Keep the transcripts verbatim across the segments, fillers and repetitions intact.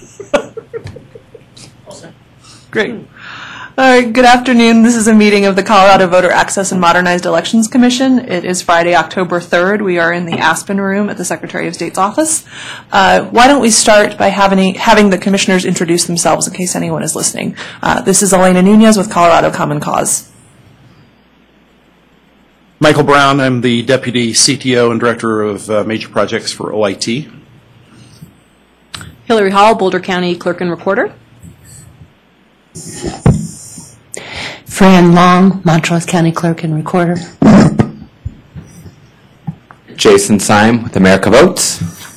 Great. Uh, good afternoon. This is a meeting of the Colorado Voter Access and Modernized Elections Commission. It is Friday, October third. We are in the Aspen Room at the Secretary of State's office. Uh, why don't we start by having, having the commissioners introduce themselves in case anyone is listening. Uh, this is Elena Nunez with Colorado Common Cause. Michael Brown. I'm the Deputy C T O and Director of uh, Major Projects for O I T. Hillary Hall, Boulder County Clerk and Recorder. Fran Long, Montrose County Clerk and Recorder. Jason Syme with America Votes.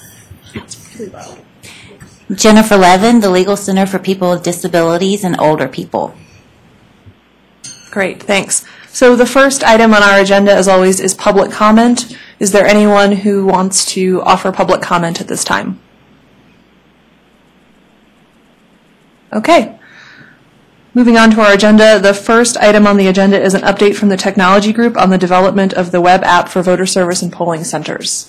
Jennifer Levin, the Legal Center for People with Disabilities and Older People. Great, thanks. So the first item on our agenda, as always, is public comment. Is there anyone who wants to offer public comment at this time? Okay. Moving on to our agenda, the first item on the agenda is an update from the technology group on the development of the web app for voter service and polling centers.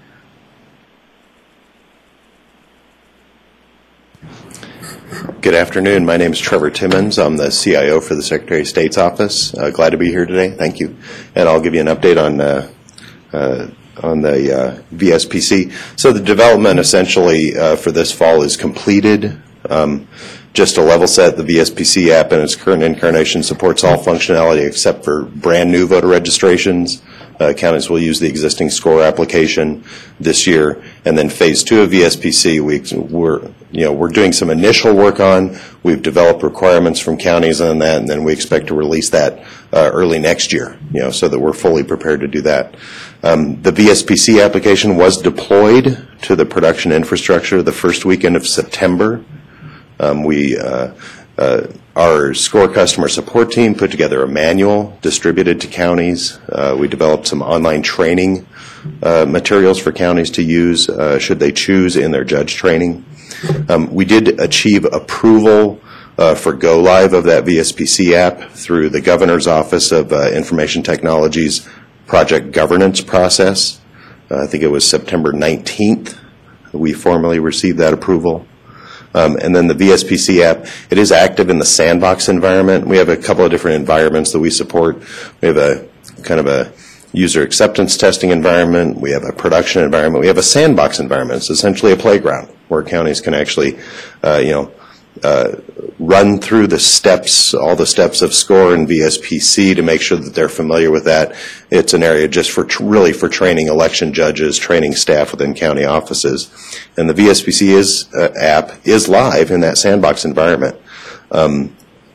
Good afternoon. My name is Trevor Timmons. I'm the C I O for the Secretary of State's office. Uh, glad to be here today. Thank you. And I'll give you an update on uh, uh, on the uh, V S P C. So the development essentially uh, for this fall is completed. Um, Just to level set, the V S P C app in its current incarnation supports all functionality except for brand new voter registrations. Uh, counties will use the existing SCORE application this year, and then phase two of V S P C, we, we're you know we're doing some initial work on. We've developed requirements from counties on that, and then we expect to release that uh, early next year. You know, so that we're fully prepared to do that. Um, the V S P C application was deployed to the production infrastructure the first weekend of September. Um, we, uh, uh, our SCORE customer support team put together a manual distributed to counties. Uh, we developed some online training uh, materials for counties to use uh, should they choose in their judge training. Um, we did achieve approval uh, for go live of that V S P C app through the Governor's Office of uh, Information Technology's project governance process. Uh, I think it was September nineteenth we formally received that approval. Um, and then the V S P C app, it is active in the sandbox environment. We have a couple of different environments that we support. We have a kind of a user acceptance testing environment. We have a production environment. We have a sandbox environment. It's essentially a playground where counties can actually, uh, you know, uh, run through the steps, all the steps of SCORE and V S P C to make sure that they're familiar with that. It's an area just for tr really for training election judges, training staff within county offices. And the V S P C is, uh, app is live in that sandbox environment. Um,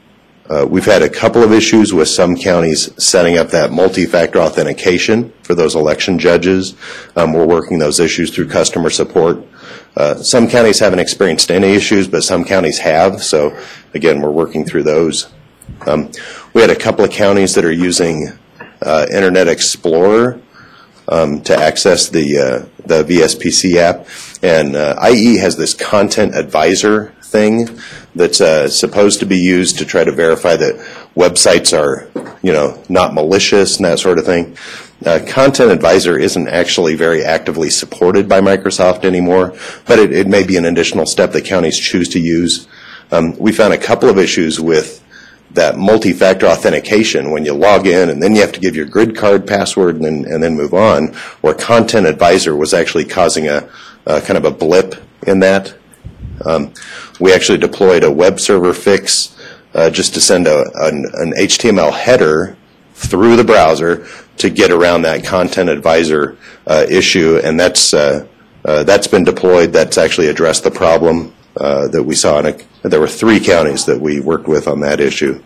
uh, we've had a couple of issues with some counties setting up that multi-factor authentication for those election judges. Um, we're working those issues through customer support. Uh, some counties haven't experienced any issues, but some counties have. So, again, we're working through those. Um, we had a couple of counties that are using uh, Internet Explorer um, to access the uh, the V S P C app, and uh, I E has this content advisor thing that's uh, supposed to be used to try to verify that websites are, you know, not malicious and that sort of thing. Uh, Content Advisor isn't actually very actively supported by Microsoft anymore, but it, it may be an additional step that counties choose to use. Um, we found a couple of issues with that multi-factor authentication when you log in and then you have to give your grid card password and then, and then move on, where Content Advisor was actually causing a, a kind of a blip in that. Um, we actually deployed a web server fix uh, just to send a, an, an H T M L header through the browser to get around that Content Advisor uh, issue, and that's uh, uh, that's been deployed. That's actually addressed the problem uh, that we saw in a, there were three counties that we worked with on that issue.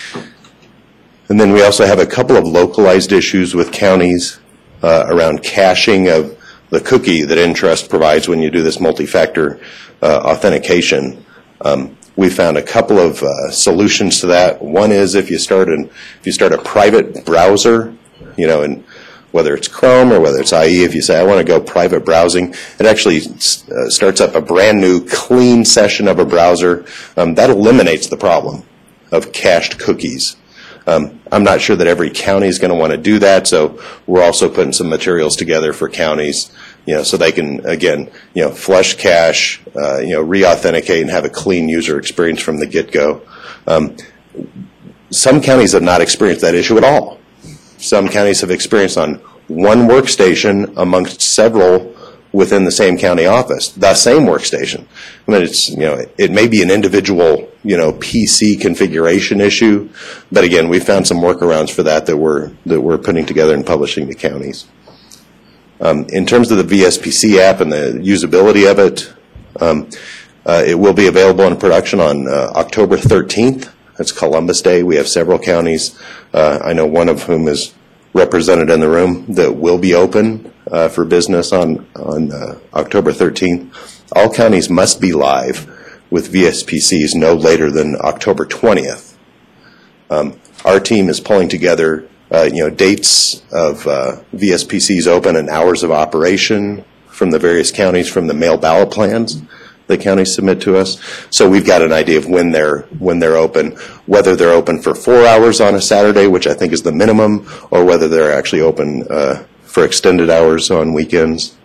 And then we also have a couple of localized issues with counties uh, around caching of the cookie that Intrust provides when you do this multi-factor uh, authentication. Um, we found a couple of uh, solutions to that. One is if you start an, if you start a private browser, you know, and whether it's Chrome or whether it's I E, if you say I want to go private browsing, it actually uh, starts up a brand new clean session of a browser. Um, that eliminates the problem of cached cookies. Um, I'm not sure that every county is going to want to do that, so we're also putting some materials together for counties you know, so they can, again, you know, flush cash, uh, you know, re-authenticate and have a clean user experience from the get-go. Um, some counties have not experienced that issue at all. Some counties have experienced on one workstation amongst several within the same county office, the same workstation. I mean, it's, you know, it may be an individual, you know, P C configuration issue, but again, we found some workarounds for that that we're, that we're putting together and publishing to counties. Um, in terms of the V S P C app and the usability of it, um, uh, it will be available in production on uh, October thirteenth. That's Columbus Day. We have several counties, uh, I know one of whom is represented in the room, that will be open uh, for business on, on uh, October thirteenth. All counties must be live with V S P Cs no later than October twentieth. Um, our team is pulling together uh, you know, dates of uh, V S P Cs open and hours of operation from the various counties, from the mail ballot plans the counties submit to us. So we've got an idea of when they're when they're open, whether they're open for four hours on a Saturday, which I think is the minimum, or whether they're actually open uh, for extended hours on weekends.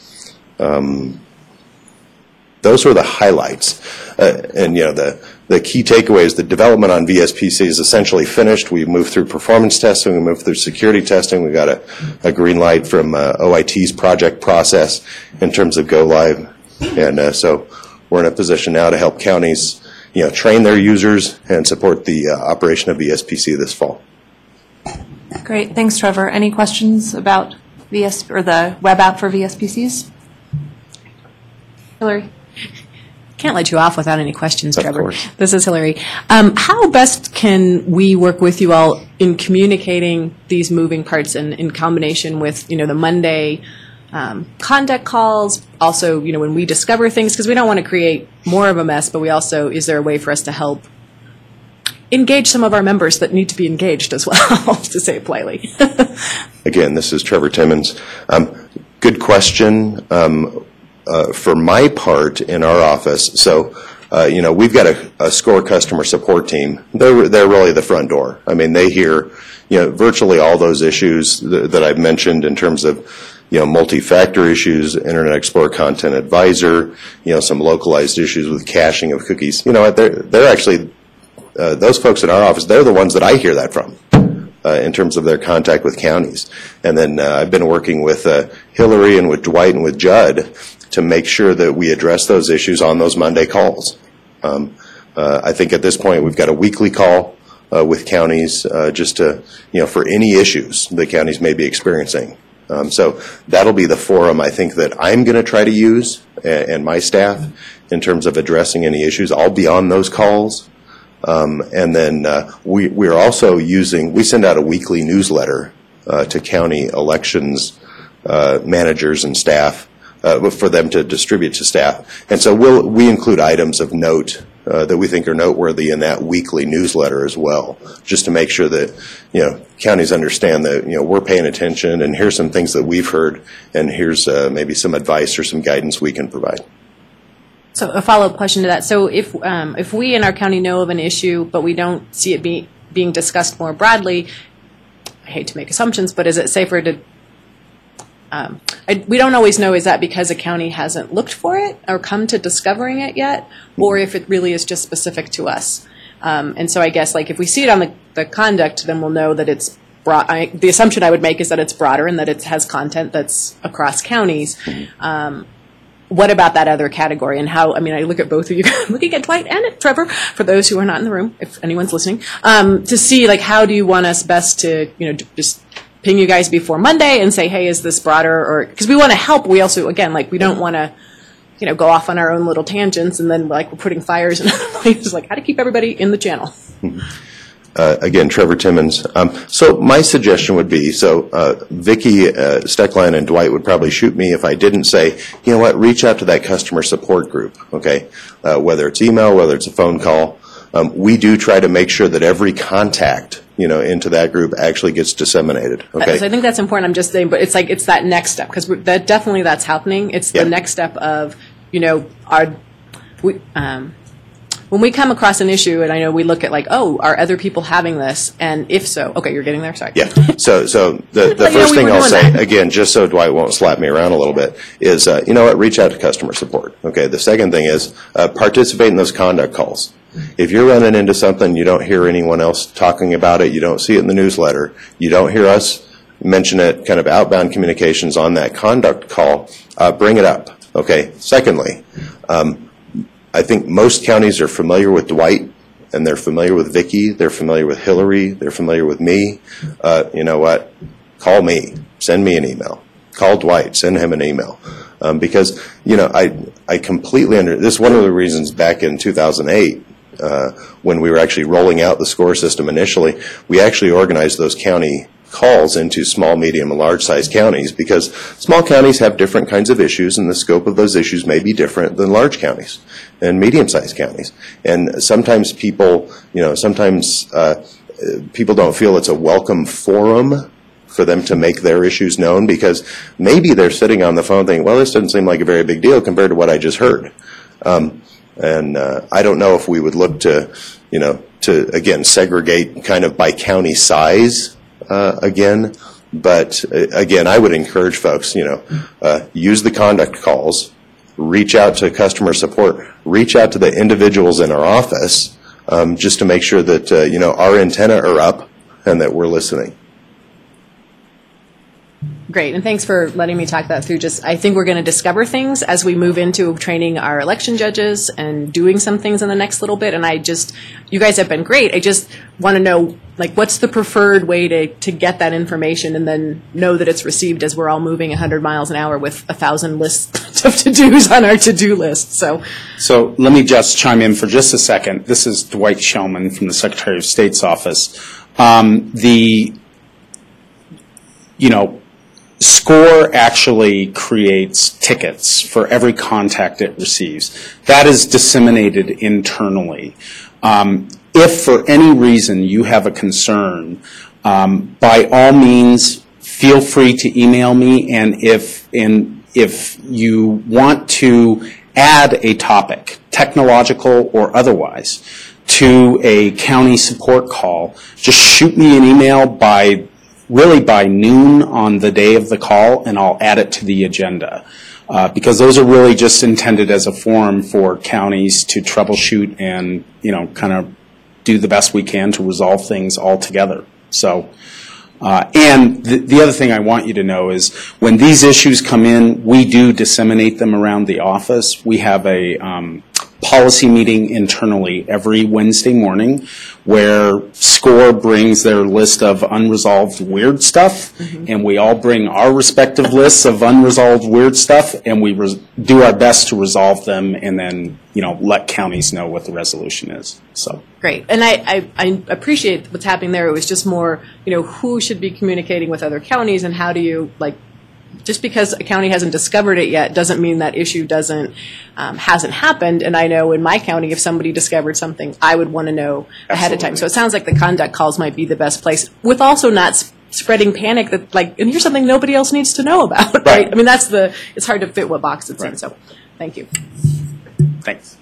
Um, those were the highlights. Uh, and, you know, the, the key takeaway is the development on V S P C is essentially finished. We moved through performance testing. We moved through security testing. We got a, a green light from uh, O I T's project process in terms of go live. And uh, so we're in a position now to help counties, you know, train their users and support the uh, operation of V S P C this fall. Great. Thanks, Trevor. Any questions about V S or the web app for V S P Cs? Hillary? Can't let you off without any questions, Of Trevor. course. This is Hillary. Um, how best can we work with you all in communicating these moving parts and in combination with, you know, the Monday um, conduct calls, also, you know, when we discover things, because we don't want to create more of a mess, but we also, is there a way for us to help engage some of our members that need to be engaged as well, to say it politely? Again, this is Trevor Timmons. Um, good question. Um, uh, for my part in our office, so uh, you know, we've got a, a SCORE customer support team. They're they're really the front door. I mean, they hear, you know, virtually all those issues th- that I've mentioned in terms of, you know, multi-factor issues, Internet Explorer Content Advisor, you know, some localized issues with caching of cookies. You know what? They're they're actually uh, those folks in our office. They're the ones that I hear that from. Uh, in terms of their contact with counties. And then uh, I've been working with uh, Hillary and with Dwight and with Judd to make sure that we address those issues on those Monday calls. Um, uh, I think at this point we've got a weekly call uh, with counties uh, just to, you know, for any issues the counties may be experiencing. Um, so that'll be the forum I think that I'm going to try to use and, and my staff in terms of addressing any issues. I'll be on those calls. Um, and then uh, we, we're also using, we send out a weekly newsletter uh, to county elections uh, managers and staff uh, for them to distribute to staff. And so we'll, we include items of note uh, that we think are noteworthy in that weekly newsletter as well, just to make sure that, you know, counties understand that, you know, we're paying attention and here's some things that we've heard and here's uh, maybe some advice or some guidance we can provide. So a follow-up question to that. So if um, if we in our county know of an issue, but we don't see it be, being discussed more broadly, I hate to make assumptions, but is it safer to, um, I, we don't always know, is that because a county hasn't looked for it or come to discovering it yet, or if it really is just specific to us? Um, and so I guess, like, if we see it on the, the conduct, then we'll know that it's broad. I, the assumption I would make is that it's broader and that it has content that's across counties. Um, What about that other category and how, I mean, I look at both of you, looking at Dwight and at Trevor, for those who are not in the room, if anyone's listening, um, to see, like, how do you want us best to, you know, just ping you guys before Monday and say, hey, is this broader? Or, because we want to help. We also, again, like, we don't want to, you know, go off on our own little tangents and then, like, we're putting fires in other places, like, how to keep everybody in the channel. Uh, again, Trevor Timmons. Um, so my suggestion would be, so uh, Vicki uh, Steckline and Dwight would probably shoot me if I didn't say, you know what, reach out to that customer support group, okay? Uh, whether it's email, whether it's a phone call. Um, we do try to make sure that every contact, you know, into that group actually gets disseminated, okay? So I think that's important. I'm just saying, but it's like, it's that next step, because that definitely that's happening. It's the Yeah. next step of, you know, our, we, um, when we come across an issue, and I know we look at like, oh, are other people having this? And if so, okay, you're getting there. Sorry. Yeah. So, so the, the But, you know, first we thing were I'll doing say, that. again, just so Dwight won't slap me around a little bit, is, uh, you know what, reach out to customer support. Okay. The second thing is uh, participate in those conduct calls. If you're running into something, you don't hear anyone else talking about it, you don't see it in the newsletter, you don't hear us mention it, kind of outbound communications on that conduct call, uh, bring it up. Okay. Secondly, um, I think most counties are familiar with Dwight, and they're familiar with Vicki, they're familiar with Hillary, they're familiar with me. Uh, you know what? Call me. Send me an email. Call Dwight. Send him an email. Um, because, you know, I I completely under, this is one of the reasons back in two thousand eight, uh, when we were actually rolling out the SCORE system initially, we actually organized those county calls into small, medium, and large-sized counties, because small counties have different kinds of issues, and the scope of those issues may be different than large counties and medium-sized counties. And sometimes people, you know, sometimes uh, people don't feel it's a welcome forum for them to make their issues known, because maybe they're sitting on the phone thinking, well, this doesn't seem like a very big deal compared to what I just heard. Um, and uh, I don't know if we would look to, you know, to, again, segregate kind of by county size Uh, again, but uh, again, I would encourage folks, you know, uh, use the conduct calls, reach out to customer support, reach out to the individuals in our office, um, just to make sure that, uh, you know, our antenna are up and that we're listening. Great, and thanks for letting me talk that through. Just, I think we're going to discover things as we move into training our election judges and doing some things in the next little bit. And I just, you guys have been great. I just want to know, like, what's the preferred way to, to get that information and then know that it's received as we're all moving one hundred miles an hour with a thousand lists of to-dos on our to-do list. So, So let me just chime in for just a second. This is Dwight Shellman from the Secretary of State's office. Um, the, you know, SCORE actually creates tickets for every contact it receives. That is disseminated internally. Um, if for any reason you have a concern, um, by all means, feel free to email me. And if and if you want to add a topic, technological or otherwise, to a county support call, just shoot me an email by really by noon on the day of the call, and I'll add it to the agenda. Uh, because those are really just intended as a forum for counties to troubleshoot and, you know, kind of do the best we can to resolve things all together. So, uh, and the, the other thing I want you to know is when these issues come in, we do disseminate them around the office. We have a um, policy meeting internally every Wednesday morning where SCORE brings their list of unresolved weird stuff, mm-hmm. and we all bring our respective lists of unresolved weird stuff, and we res- do our best to resolve them, and then, you know, let counties know what the resolution is. So great. And I, I, I appreciate what's happening there. It was just more, you know, who should be communicating with other counties, and how do you, like, just because a county hasn't discovered it yet doesn't mean that issue doesn't um, hasn't happened. And I know in my county, if somebody discovered something, I would want to know ahead of time. So it sounds like the conduct calls might be the best place, with also not s- spreading panic that, like, and here's something nobody else needs to know about, right? right? I mean, that's the, it's hard to fit what box it's right. in. So thank you. Thanks.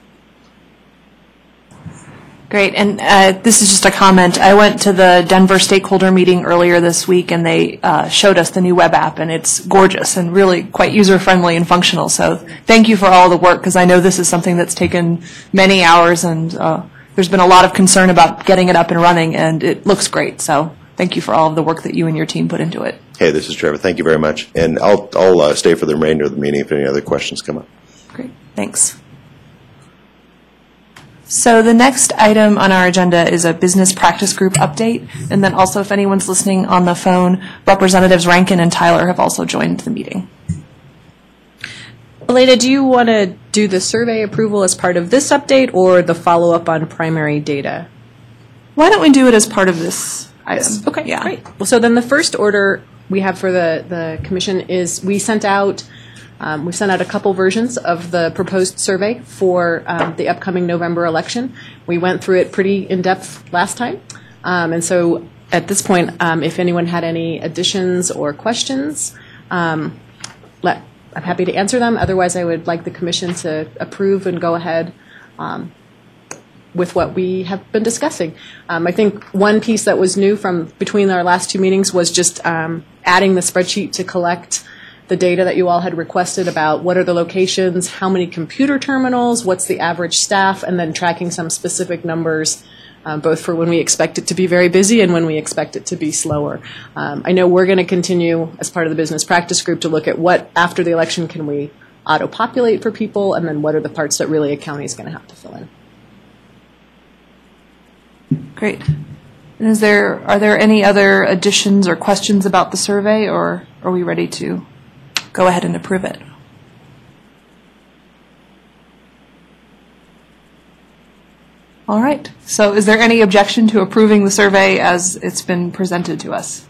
Great, and uh, this is just a comment. I went to the Denver stakeholder meeting earlier this week, and they uh, showed us the new web app, and it's gorgeous and really quite user-friendly and functional. So thank you for all the work, because I know this is something that's taken many hours, and uh, there's been a lot of concern about getting it up and running, and it looks great. So thank you for all of the work that you and your team put into it. Hey, this is Trevor. Thank you very much. And I'll, I'll uh, stay for the remainder of the meeting if any other questions come up. Great, thanks. So the next item on our agenda is a business practice group update. And then also, if anyone's listening on the phone, Representatives Rankin and Tyler have also joined the meeting. Aleda, do you want to do the survey approval as part of this update or the follow-up on primary data? Why don't we do it as part of this item? Okay, yeah. Great. Well, so then the first order we have for the, the commission is we sent out Um, we've sent out a couple versions of the proposed survey for um, the upcoming November election. We went through it pretty in-depth last time. Um, and so at this point, um, if anyone had any additions or questions, um, let, I'm happy to answer them. Otherwise, I would like the commission to approve and go ahead um, with what we have been discussing. Um, I think one piece that was new from between our last two meetings was just um, adding the spreadsheet to collect the data that you all had requested about what are the locations, how many computer terminals, what's the average staff, and then tracking some specific numbers, um, both for when we expect it to be very busy and when we expect it to be slower. Um, I know we're going to continue as part of the business practice group to look at what after the election can we auto-populate for people, and then what are the parts that really a county is going to have to fill in. Great. And is there, are there any other additions or questions about the survey, or are we ready to go ahead and approve it? All right. So is there any objection to approving the survey as it's been presented to us?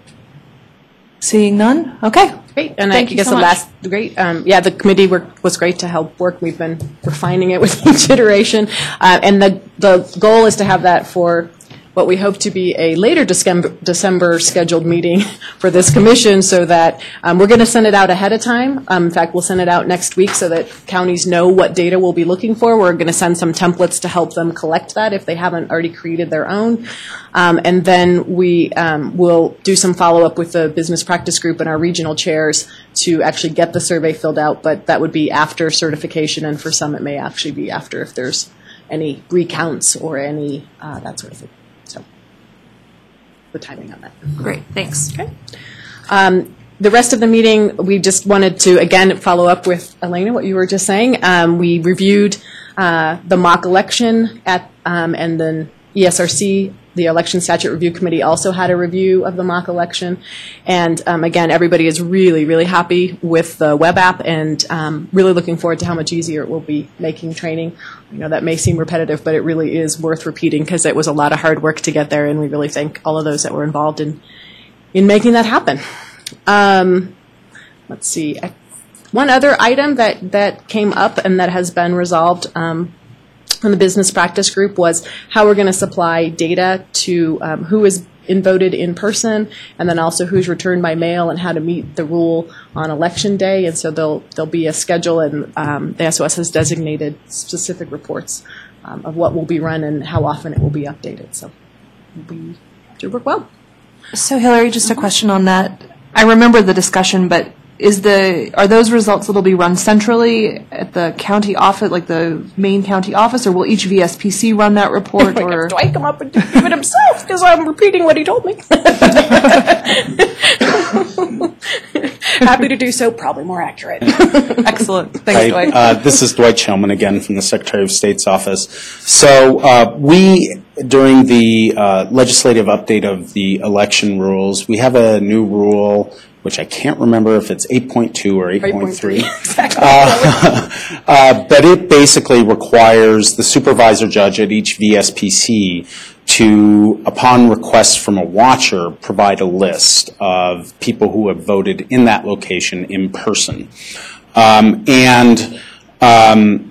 Seeing none? Okay. Great. And Thank I you guess so the much. last, great. Um, yeah, the committee work was great to help work. We've been refining it with each iteration. Uh, and the, the goal is to have that for what we hope to be a later December, December scheduled meeting for this commission, so that um, we're going to send it out ahead of time. Um, in fact, we'll send it out next week so that counties know what data we'll be looking for. We're going to send some templates to help them collect that if they haven't already created their own. Um, and then we um, will do some follow-up with the business practice group and our regional chairs to actually get the survey filled out, but that would be after certification, and for some it may actually be after if there's any recounts or any uh, that sort of thing. So the timing on that. Great. Thanks. Okay. Um, the rest of the meeting, we just wanted to, again, follow up with Elena, what you were just saying. Um, we reviewed uh, the mock election at, um, and then E S R C, the Election Statute Review Committee, also had a review of the mock election. And um, again, everybody is really, really happy with the web app, and um, really looking forward to how much easier it will be making training. I know that may seem repetitive, but it really is worth repeating because it was a lot of hard work to get there, and we really thank all of those that were involved in, in making that happen. Um, let's see. I, one other item that, that came up and that has been resolved um, from the business practice group was how we're going to supply data to um, who is in voted in person, and then also who's returned by mail, and how to meet the rule on election day. And so there'll there'll be a schedule, and um, the S O S has designated specific reports um, of what will be run and how often it will be updated. So we should work well. So Hillary, just a question on that. I remember the discussion, but is the are those results that'll be run centrally at the county office, like the main county office, or will each V S P C run that report? Or Dwight come up and do it himself because I'm repeating what he told me. Happy to do so. Probably more accurate. Excellent. Thanks, Hi, Dwight. uh, this is Dwight Shellman again from the Secretary of State's office. So uh, we, during the uh, legislative update of the election rules, we have a new rule, which I can't remember if it's eight point two or eight point three. Exactly. Uh, uh, but it basically requires the supervisor judge at each V S P C to, upon request from a watcher, provide a list of people who have voted in that location in person. Um, and um,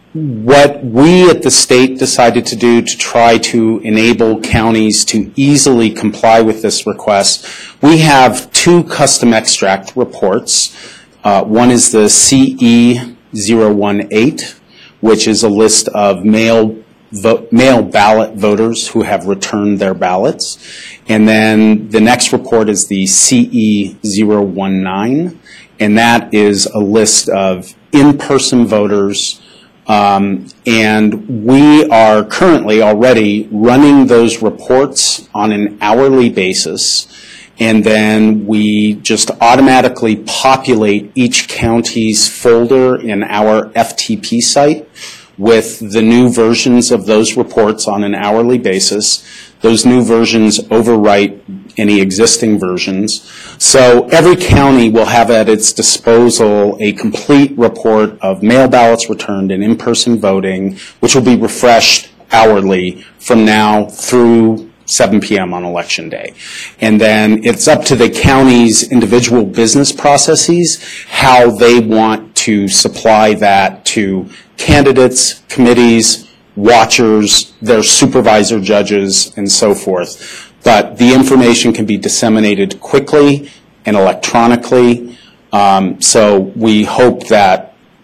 what we at the state decided to do to try to enable counties to easily comply with this request, we have two custom extract reports. Uh, one is the C E zero one eight, which is a list of mail Vote, mail ballot voters who have returned their ballots. And then the next report is the C E zero one nine, and that is a list of in-person voters. Um, and we are currently already running those reports on an hourly basis. And then we just automatically populate each county's folder in our F T P site with the new versions of those reports on an hourly basis. Those new versions overwrite any existing versions. So every county will have at its disposal a complete report of mail ballots returned and in-person voting, which will be refreshed hourly from now through seven p m on election day. And then it's up to the county's individual business processes how they want to supply that to candidates, committees, watchers, their supervisor judges, and so forth. But the information can be disseminated quickly and electronically. Um, so we hope that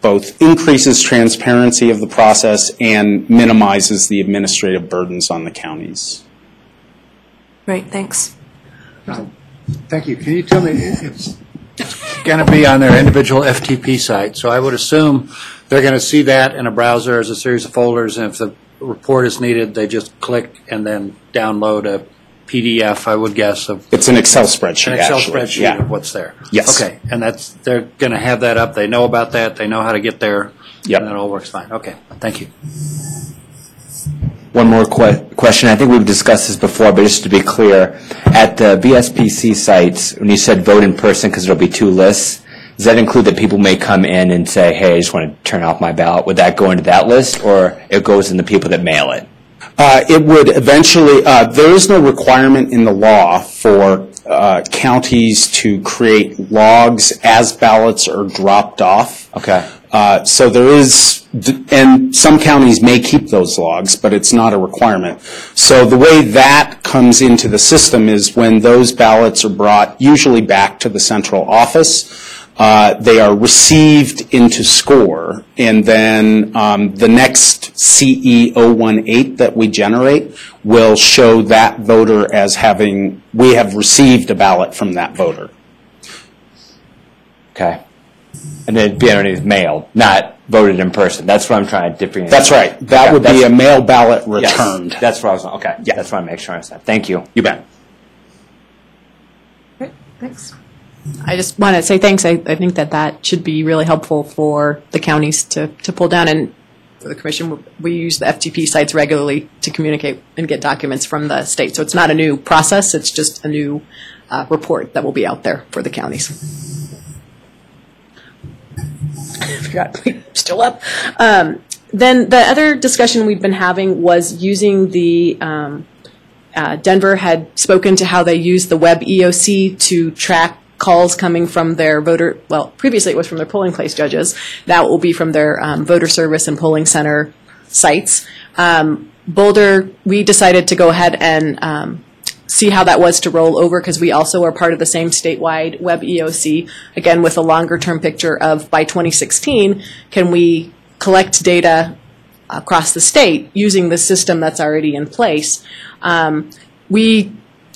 both increases transparency of the process and minimizes the administrative burdens on the counties. Great, thanks. Thank you. Can you tell me, it's going to be on their individual F T P site, so I would assume they're going to see that in a browser as a series of folders, and if the report is needed, they just click and then download a P D F, I would guess, of It's an Excel spreadsheet, an Excel actually. spreadsheet Yeah. of what's there. Yes. Okay, and that's, they're going to have that up, they know about that, they know how to get there, Yep. and it all works fine. Okay, thank you. One more que- question. I think we've discussed this before, but just to be clear, at the B S P C sites, when you said vote in person because there'll be two lists, does that include that people may come in and say, hey, I just want to turn off my ballot? Would that go into that list, or it goes in the people that mail it? Uh, it would eventually, uh, there is no requirement in the law for uh, counties to create logs as ballots are dropped off. Okay. Uh, so there is, and some counties may keep those logs, but it's not a requirement. So the way that comes into the system is when those ballots are brought usually back to the central office, uh, they are received into SCORE, and then um, the next C E zero one eight that we generate will show that voter as having, we have received a ballot from that voter. Okay. And then it'd be underneath mailed, not voted in person. That's what I'm trying to differentiate. That's right. That Okay, would be a that's- mail ballot Yes, returned. that's what I was, okay. Yeah. That's what I make sure I understand. Thank you. You bet. Great, thanks. I just want to say thanks. I, I think that that should be really helpful for the counties to, to pull down. And for the commission, we use the F T P sites regularly to communicate and get documents from the state. So it's not a new process. It's just a new uh, report that will be out there for the counties. I forgot, we're still up. Um, then the other discussion we've been having was using the um, uh, Denver had spoken to how they use the web E O C to track calls coming from their voter, well, previously it was from their polling place judges. Now it will be from their um, voter service and polling center sites. Um, Boulder, we decided to go ahead and um, see how that was to roll over because we also are part of the same statewide web E O C, again with a longer term picture of by twenty sixteen, can we collect data across the state using the system that's already in place. Um, we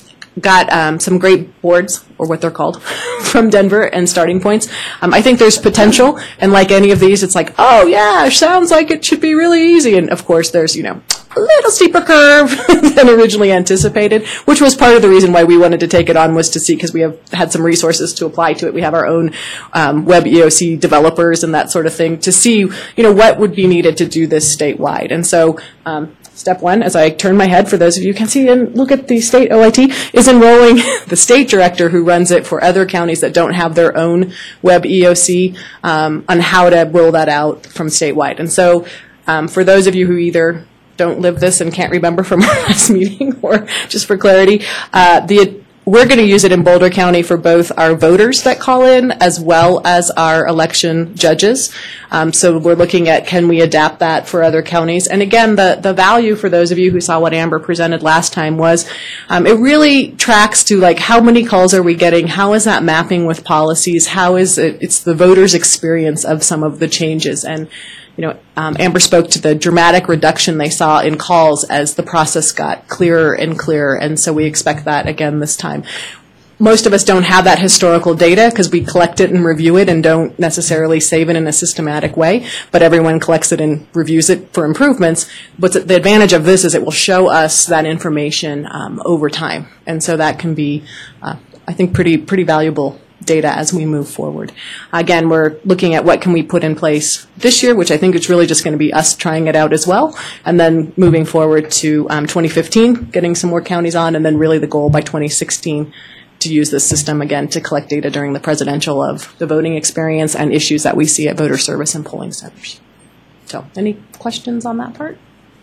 got um, some great boards, or what they're called, from Denver and starting points. Um, I think there's potential, and like any of these, it's like, oh yeah, sounds like it should be really easy. And of course, there's, you know, a little steeper curve than originally anticipated, which was part of the reason why we wanted to take it on, was to see, because we have had some resources to apply to it. We have our own um, web E O C developers and that sort of thing to see, you know, what would be needed to do this statewide. And so, um, step one, as I turn my head, for those of you who can see and look at the state O I T, is enrolling the state director who runs it for other counties that don't have their own web E O C um, on how to roll that out from statewide. And so um, for those of you who either don't live this and can't remember from our last meeting, or just for clarity, uh, the we're going to use it in Boulder County for both our voters that call in as well as our election judges. Um, so we're looking at, can we adapt that for other counties? And again, the, the value for those of you who saw what Amber presented last time was um, it really tracks to like how many calls are we getting? How is that mapping with policies? How is it? It's the voters' experience of some of the changes. And you know, um, Amber spoke to the dramatic reduction they saw in calls as the process got clearer and clearer, and so we expect that again this time. Most of us don't have that historical data because we collect it and review it and don't necessarily save it in a systematic way, but everyone collects it and reviews it for improvements. But the advantage of this is it will show us that information um, over time, and so that can be, uh, I think, pretty pretty valuable data as we move forward. Again, we're looking at what can we put in place this year, which I think is really just going to be us trying it out as well, and then moving forward to um, twenty fifteen, getting some more counties on, and then really the goal by twenty sixteen to use this system again to collect data during the presidential of the voting experience and issues that we see at voter service and polling centers. So any questions on that part?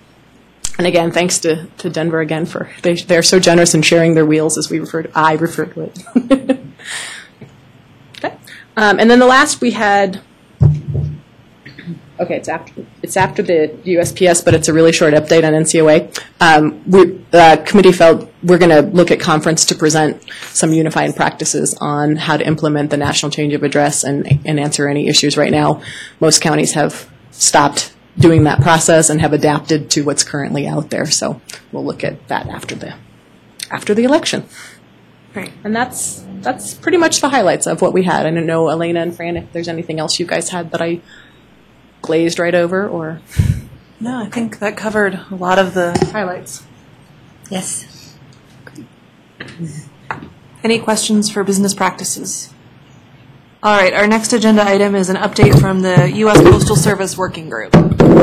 And again, thanks to, to Denver again for, they, they're so generous in sharing their wheels, as we refer to, I refer to it. Um, and then the last we had Okay, it's after, it's after the U S P S, but it's a really short update on N C O A. Um, we, the committee felt we're going to look at conference to present some unifying practices on how to implement the national change of address and, and answer any issues. Right now, most counties have stopped doing that process and have adapted to what's currently out there. So we'll look at that after the, after the election. Great. And that's, that's pretty much the highlights of what we had. I don't know, Elena and Fran, if there's anything else you guys had that I glazed right over, or? No, I think that covered a lot of the highlights. Yes. Any questions for business practices? All right, our next agenda item is an update from the U S Postal Service Working Group.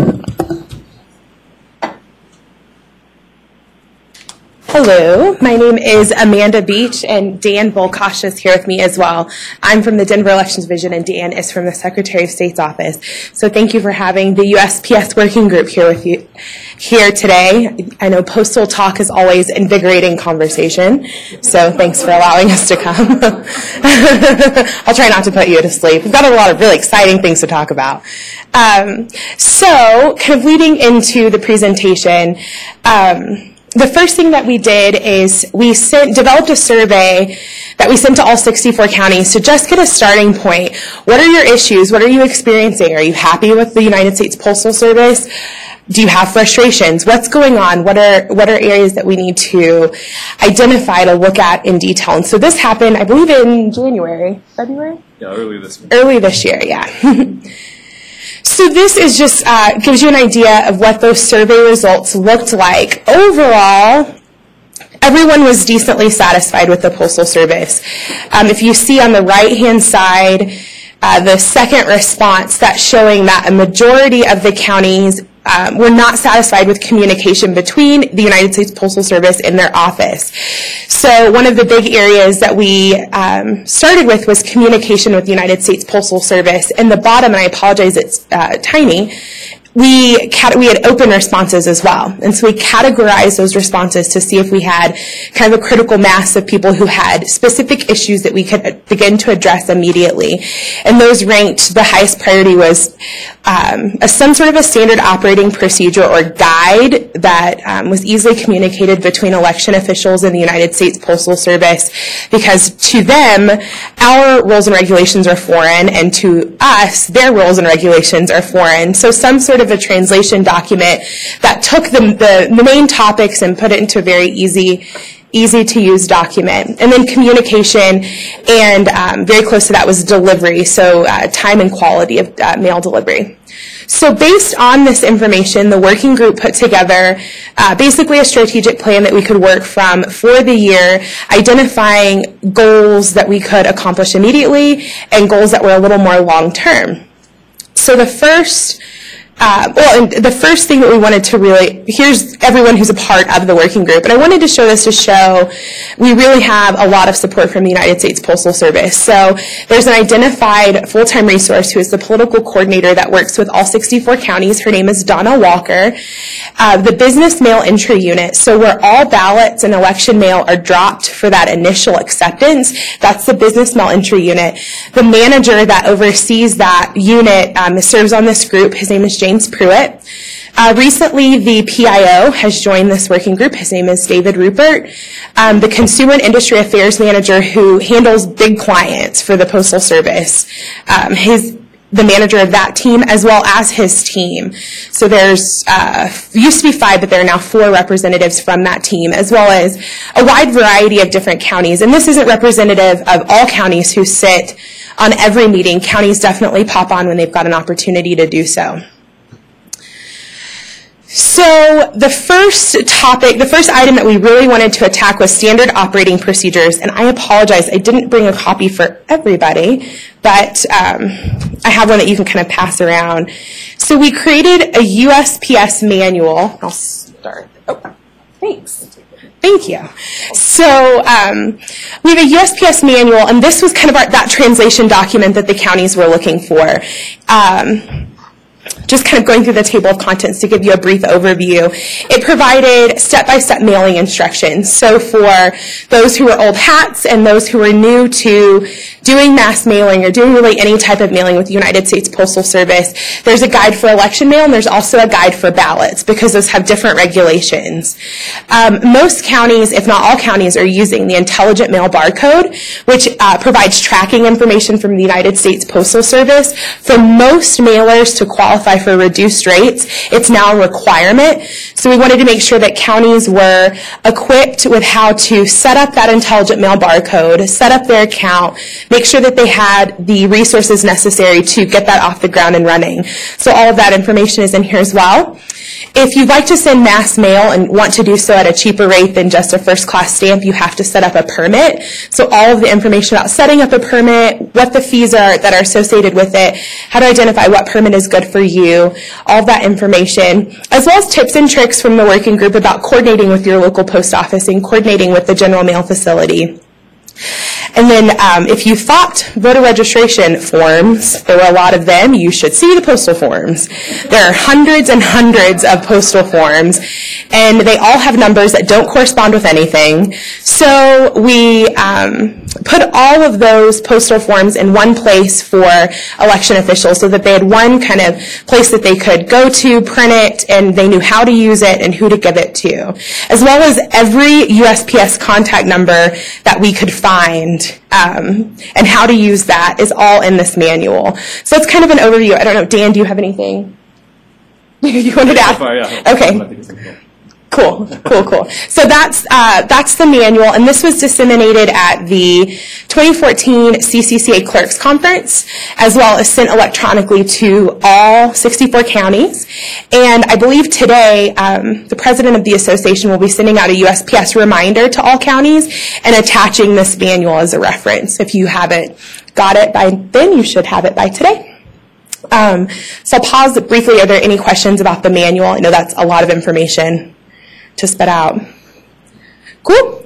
Hello, my name is Amanda Beach, and Dan Volkosh is here with me as well. I'm from the Denver Elections Division, and Dan is from the Secretary of State's office. So thank you for having the U S P S Working Group here with you here today. I know postal talk is always invigorating conversation, so thanks for allowing us to come. I'll try not to put you to sleep. We've got a lot of really exciting things to talk about. Um, so, kind of leading into the presentation, um, the first thing that we did is we sent, developed a survey that we sent to all sixty-four counties to just get a starting point. What are your issues? What are you experiencing? Are you happy with the United States Postal Service? Do you have frustrations? What's going on? What are what are areas that we need to identify to look at in detail? And so this happened, I believe, in January, February? Yeah, early this year. Early this year, yeah. So this is just uh, gives you an idea of what those survey results looked like. Overall, everyone was decently satisfied with the Postal Service. Um, if you see on the right-hand side, uh, the second response, that's showing that a majority of the counties um, were not satisfied with communication between the United States Postal Service and their office. So one of the big areas that we um, started with was communication with the United States Postal Service. In the bottom, and I apologize, it's uh, tiny, we cat- we had open responses as well. And so we categorized those responses to see if we had kind of a critical mass of people who had specific issues that we could begin to address immediately. And those ranked, the highest priority was um, a, some sort of a standard operating procedure or guide that um, was easily communicated between election officials and the United States Postal Service, because to them, our rules and regulations are foreign, and to us, their rules and regulations are foreign. So some sort of a translation document that took the, the, the main topics and put it into a very easy, easy to use document. And then communication, and um, very close to that was delivery, so uh, time and quality of uh, mail delivery. So based on this information, the working group put together uh, basically a strategic plan that we could work from for the year, identifying goals that we could accomplish immediately and goals that were a little more long-term. So the first Uh, well, and the first thing that we wanted to really, here's everyone who's a part of the working group, and I wanted to show this to show we really have a lot of support from the United States Postal Service. So there's an identified full-time resource who is the political coordinator that works with all sixty-four counties. Her name is Donna Walker. Uh, the business mail entry unit, so where all ballots and election mail are dropped for that initial acceptance, that's the business mail entry unit. The manager that oversees that unit um, serves on this group. His name is James James Pruitt. Uh, recently, the P I O has joined this working group. His name is David Rupert. Um, the Consumer and Industry Affairs Manager who handles big clients for the Postal Service. Um, his the manager of that team, as well as his team. So there's, uh, used to be five, but there are now four representatives from that team, as well as a wide variety of different counties. And this isn't representative of all counties who sit on every meeting. Counties definitely pop on when they've got an opportunity to do so. So the first topic, the first item that we really wanted to attack was standard operating procedures. And I apologize, I didn't bring a copy for everybody, but um, I have one that you can kind of pass around. So we created a U S P S manual. I'll start. Oh, thanks. Thank you. So um, we have a U S P S manual, and this was kind of our, that translation document that the counties were looking for. Um, just kind of going through the table of contents to give you a brief overview. It provided step-by-step mailing instructions. So for those who are old hats and those who are new to doing mass mailing or doing really any type of mailing with the United States Postal Service, there's a guide for election mail and there's also a guide for ballots because those have different regulations. Um, most counties, if not all counties, are using the Intelligent Mail Barcode, which uh, provides tracking information from the United States Postal Service. For most mailers to qualify for reduced rates, it's now a requirement. So we wanted to make sure that counties were equipped with how to set up that Intelligent Mail Barcode, set up their account, make sure that they had the resources necessary to get that off the ground and running. So all of that information is in here as well. If you'd like to send mass mail and want to do so at a cheaper rate than just a first-class stamp, you have to set up a permit. So all of the information about setting up a permit, what the fees are that are associated with it, how to identify what permit is good for you, all of that information, as well as tips and tricks from the working group about coordinating with your local post office and coordinating with the general mail facility. And then um, if you thought voter registration forms, there were a lot of them, you should see the postal forms. There are hundreds and hundreds of postal forms, and they all have numbers that don't correspond with anything. So we um, put all of those postal forms in one place for election officials so that they had one kind of place that they could go to, print it, and they knew how to use it and who to give it to, as well as every U S P S contact number that we could find. Um, and how to use that is all in this manual. So it's kind of an overview. I don't know, Dan, do you have anything you wanted to add? Okay. Cool, cool, cool. So that's uh, that's the manual, and this was disseminated at the twenty fourteen C C C A Clerks Conference, as well as sent electronically to all sixty-four counties. And I believe today, um, the president of the association will be sending out a U S P S reminder to all counties and attaching this manual as a reference. If you haven't got it by then, you should have it by today. Um, so I'll pause briefly. Are there any questions about the manual? I know that's a lot of information to spit out. Cool.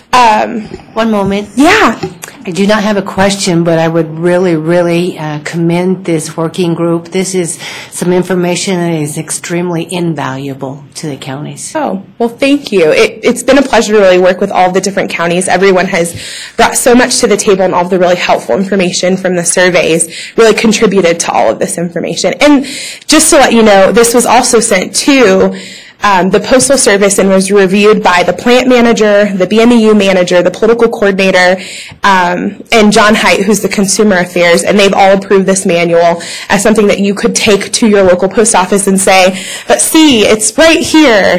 Um, One moment. Yeah. I do not have a question, but I would really, really uh, commend this working group. This is some information that is extremely invaluable to the counties. Oh, well, thank you. It, it's been a pleasure to really work with all the different counties. Everyone has brought so much to the table, and all the really helpful information from the surveys really contributed to all of this information. And just to let you know, this was also sent to Um, the Postal Service and was reviewed by the plant manager, the B M E U manager, the political coordinator, um, and John Height, who's the consumer affairs, and they've all approved this manual as something that you could take to your local post office and say, but see, it's right here.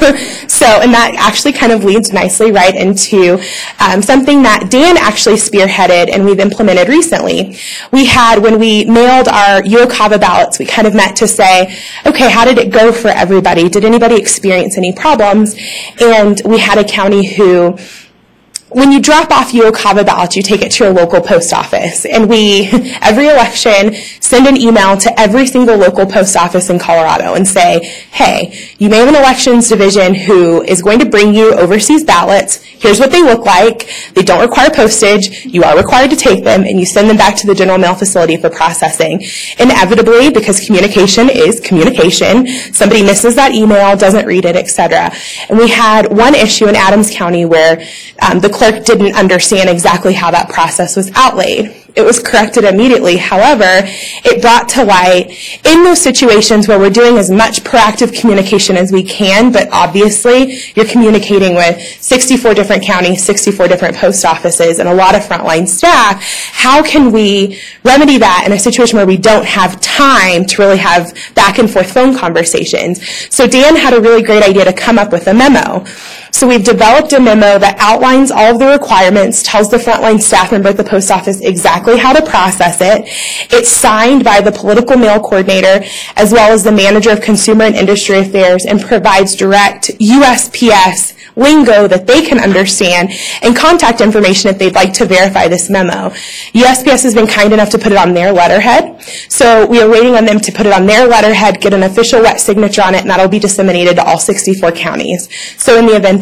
So, and that actually kind of leads nicely right into um, something that Dan actually spearheaded and we've implemented recently. We had, when we mailed our UOCAVA ballots, we kind of met to say, okay, how did it go for everybody? Did anybody experience any problems? And we had a county who, when you drop off UOCAVA ballots, you take it to your local post office. And we, every election, send an email to every single local post office in Colorado and say, hey, you may have an elections division who is going to bring you overseas ballots. Here's what they look like. They don't require postage. You are required to take them, and you send them back to the general mail facility for processing. Inevitably, because communication is communication, somebody misses that email, doesn't read it, et cetera. And we had one issue in Adams County where um, the clerk didn't understand exactly how that process was outlaid. It was corrected immediately. However, it brought to light, in those situations where we're doing as much proactive communication as we can, but obviously you're communicating with sixty-four different counties, sixty-four different post offices, and a lot of frontline staff, how can we remedy that in a situation where we don't have time to really have back and forth phone conversations? So Dan had a really great idea to come up with a memo. So we've developed a memo that outlines all of the requirements, tells the frontline staff member at the post office exactly how to process it. It's signed by the political mail coordinator as well as the manager of consumer and industry affairs, and provides direct U S P S lingo that they can understand and contact information if they'd like to verify this memo. U S P S has been kind enough to put it on their letterhead, so we are waiting on them to put it on their letterhead, get an official wet signature on it, and that'll be disseminated to all sixty-four counties. So in the event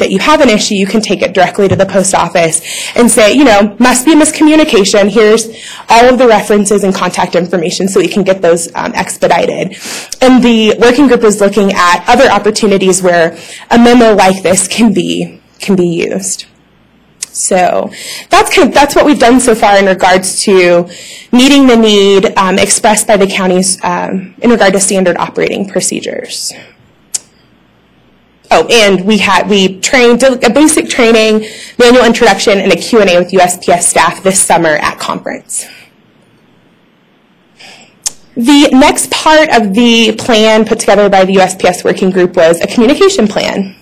that you have an issue, you can take it directly to the post office and say, you know, must be a miscommunication. Here's all of the references and contact information so we can get those um, expedited. And the working group is looking at other opportunities where a memo like this can be can be used. So that's kind of, that's what we've done so far in regards to meeting the need um, expressed by the counties um, in regard to standard operating procedures. Oh, and we had we trained did a basic training, manual introduction, and a Q and A with U S P S staff this summer at conference. The next part of the plan put together by the U S P S working group was a communication plan.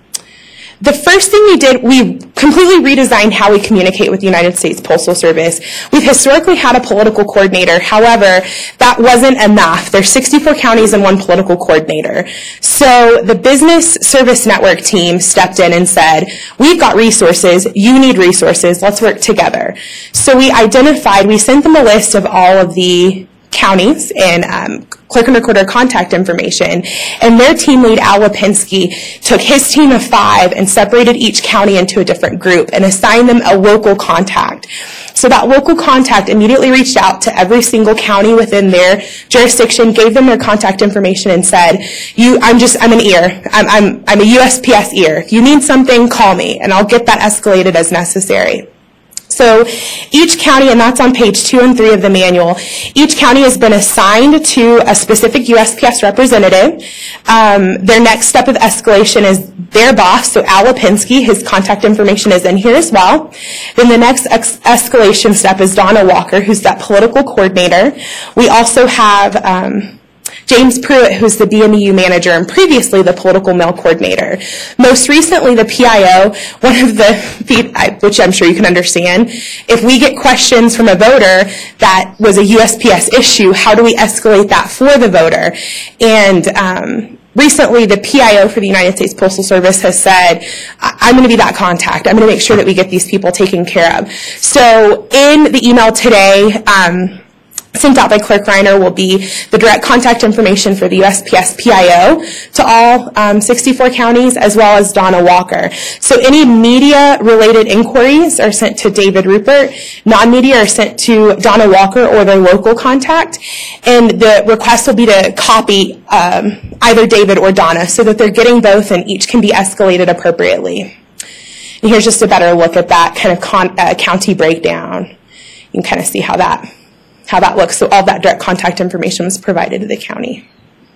The first thing we did, we completely redesigned how we communicate with the United States Postal Service. We've historically had a political coordinator. However, that wasn't enough. There's sixty-four counties and one political coordinator. So the Business Service Network team stepped in and said, we've got resources, you need resources, let's work together. So we identified, we sent them a list of all of the counties and um, clerk and recorder contact information, and their team lead, Al Lipinski, took his team of five and separated each county into a different group and assigned them a local contact. So that local contact immediately reached out to every single county within their jurisdiction, gave them their contact information, and said, "You, I'm just, I'm an ear. I'm, I'm, I'm a U S P S ear. If you need something, call me, and I'll get that escalated as necessary." So each county, and that's on page two and three of the manual, each county has been assigned to a specific U S P S representative. Um, their next step of escalation is their boss, so Al Lipinski, his contact information is in here as well. Then the next ex- escalation step is Donna Walker, who's that political coordinator. We also have um, James Pruitt, who's the D M E U manager and previously the political mail coordinator. Most recently, the P I O, one of the, which I'm sure you can understand, if we get questions from a voter that was a U S P S issue, how do we escalate that for the voter? And um, recently, the P I O for the United States Postal Service has said, I'm going to be that contact. I'm going to make sure that we get these people taken care of. So in the email today, um, sent out by Clerk Reiner will be the direct contact information for the U S P S P I O to all um, sixty-four counties, as well as Donna Walker. So any media-related inquiries are sent to David Rupert. Non-media are sent to Donna Walker or their local contact. And the request will be to copy um, either David or Donna so that they're getting both and each can be escalated appropriately. And here's just a better look at that kind of con- uh, county breakdown. You can kind of see how that how that looks. So all that direct contact information was provided to the county.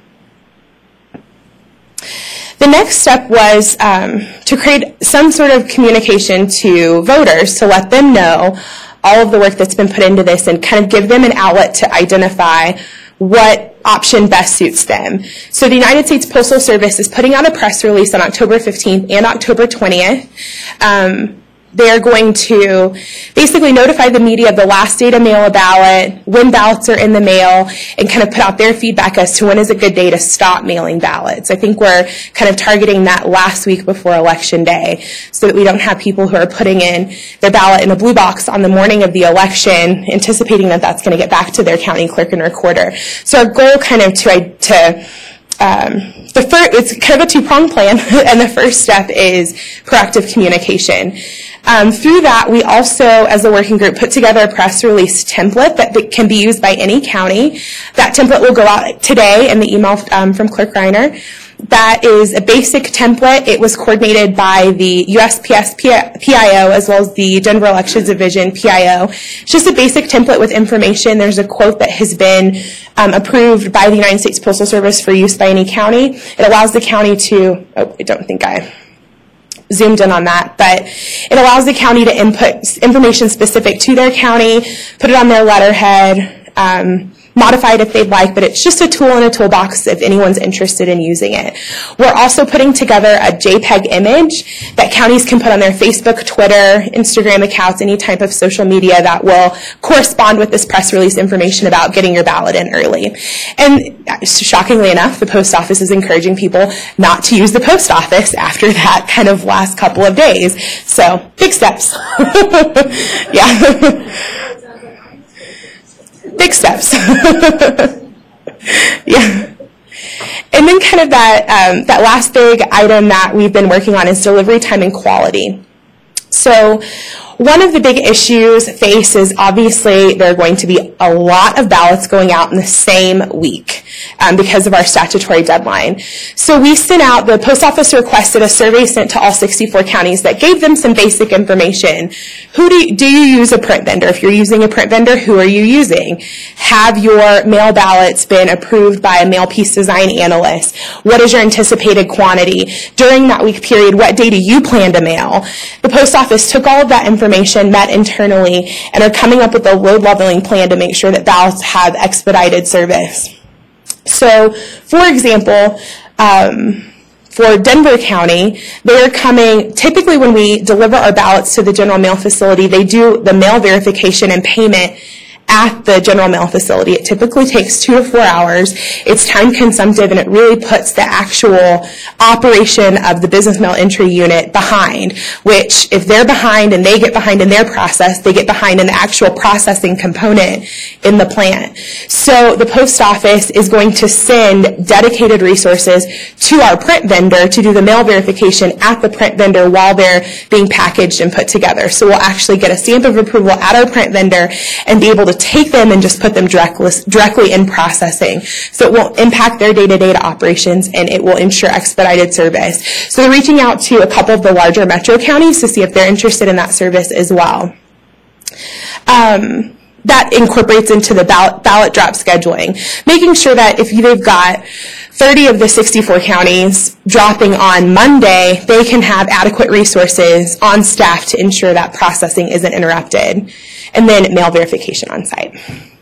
The next step was um, to create some sort of communication to voters to let them know all of the work that's been put into this and kind of give them an outlet to identify what option best suits them. So the United States Postal Service is putting out a press release on October fifteenth and October twentieth. Um, They're going to basically notify the media of the last day to mail a ballot, when ballots are in the mail, and kind of put out their feedback as to when is a good day to stop mailing ballots. I think we're kind of targeting that last week before Election Day so that we don't have people who are putting in their ballot in a blue box on the morning of the election, anticipating that that's going to get back to their county clerk and recorder. So our goal kind of to, to Um, the first, it's kind of a two-pronged plan, and the first step is proactive communication. Um, through that, we also, as a working group, put together a press release template that can be used by any county. That template will go out today in the email um, from Clerk Reiner. That is a basic template. It was coordinated by the U S P S P I O as well as the Denver Elections Division P I O. It's just a basic template with information. There's a quote that has been um, approved by the United States Postal Service for use by any county. It allows the county to, oh, I don't think I zoomed in on that, but it allows the county to input information specific to their county, put it on their letterhead, um, modify it if they'd like, but it's just a tool in a toolbox if anyone's interested in using it. We're also putting together a JPEG image that counties can put on their Facebook, Twitter, Instagram accounts, any type of social media that will correspond with this press release information about getting your ballot in early. And shockingly enough, the post office is encouraging people not to use the post office after that kind of last couple of days. So, big steps. Yeah. Big steps. Yeah. And then kind of that, um, that last big item that we've been working on is delivery time and quality. So one of the big issues faced is obviously there are going to be a lot of ballots going out in the same week um, because of our statutory deadline. So we sent out, the post office requested a survey sent to all sixty-four counties that gave them some basic information. Who do you, do you use a print vendor? If you're using a print vendor, who are you using? Have your mail ballots been approved by a mail piece design analyst? What is your anticipated quantity? During that week period, what day do you plan to mail? The post office took all of that information, met internally, and are coming up with a load leveling plan to make sure that ballots have expedited service. So, for example, um, for Denver County, they are coming, typically when we deliver our ballots to the general mail facility, they do the mail verification and payment at the general mail facility. It typically takes two to four hours. It's time consumptive, and it really puts the actual operation of the business mail entry unit behind, which if they're behind and they get behind in their process, they get behind in the actual processing component in the plant. So the post office is going to send dedicated resources to our print vendor to do the mail verification at the print vendor while they're being packaged and put together. So we'll actually get a stamp of approval at our print vendor and be able to take them and just put them directly, directly in processing. So it won't impact their day-to-day operations, and it will ensure expedited service. So they're reaching out to a couple of the larger metro counties to see if they're interested in that service as well. Um, that incorporates into the ballot, ballot drop scheduling, making sure that if they've got thirty of the sixty-four counties dropping on Monday, they can have adequate resources on staff to ensure that processing isn't interrupted. And then mail verification on site.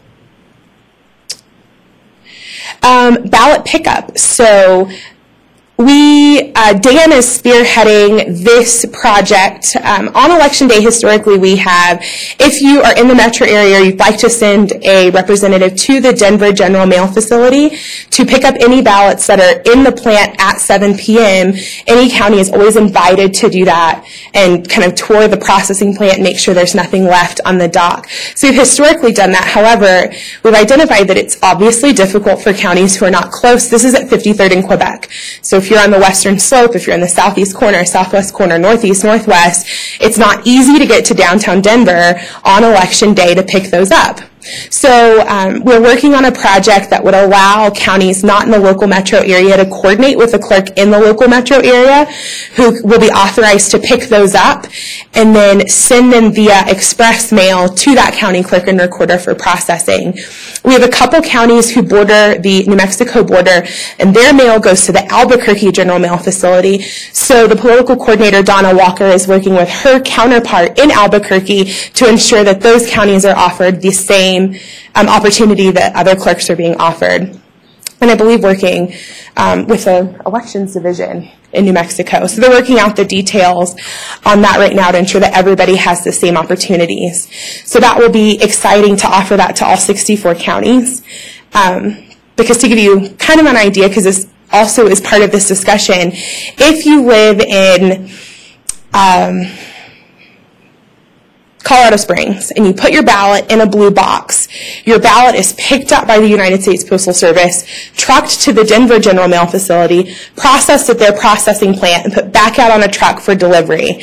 Um, ballot pickup. So we, uh, Dan is spearheading this project. Um, on Election Day, historically, we have, if you are in the metro area, you'd like to send a representative to the Denver General Mail Facility to pick up any ballots that are in the plant at seven p m Any county is always invited to do that and kind of tour the processing plant and make sure there's nothing left on the dock. So we've historically done that. However, we've identified that it's obviously difficult for counties who are not close. This is at fifty-third in Quebec. So if you're on the western slope, if you're in the southeast corner, southwest corner, northeast, northwest, it's not easy to get to downtown Denver on Election Day to pick those up. So um, we're working on a project that would allow counties not in the local metro area to coordinate with a clerk in the local metro area who will be authorized to pick those up and then send them via express mail to that county clerk and recorder for processing. We have a couple counties who border the New Mexico border, and their mail goes to the Albuquerque General Mail Facility. So the political coordinator, Donna Walker, is working with her counterpart in Albuquerque to ensure that those counties are offered the same um, opportunity that other clerks are being offered. And I believe working um, with the elections division in New Mexico. So they're working out the details on that right now to ensure that everybody has the same opportunities. So that will be exciting to offer that to all sixty-four counties. Um, because to give you kind of an idea, because this also is part of this discussion, if you live in um, Colorado Springs and you put your ballot in a blue box, your ballot is picked up by the United States Postal Service, trucked to the Denver General Mail Facility, processed at their processing plant, and put back out on a truck for delivery.